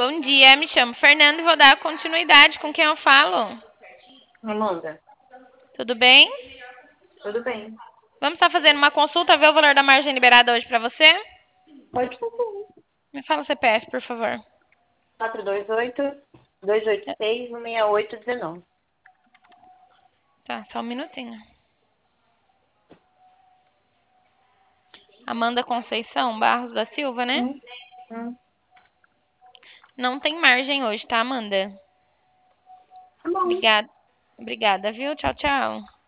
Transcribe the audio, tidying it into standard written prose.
Bom dia, me chamo Fernando e vou dar continuidade com quem eu falo. Amanda, Tudo bem? tudo bem? Vamos estar fazendo uma consulta, ver o valor da margem liberada hoje para você? Pode fazer. Me fala o CPF, por favor. 428-286-16819. Tá, só um minutinho. Amanda Conceição Barros da Silva, né? Hum, hum. Não tem margem hoje, tá, Amanda? Tá bom. Obrigada. Obrigada, viu? Tchau, tchau.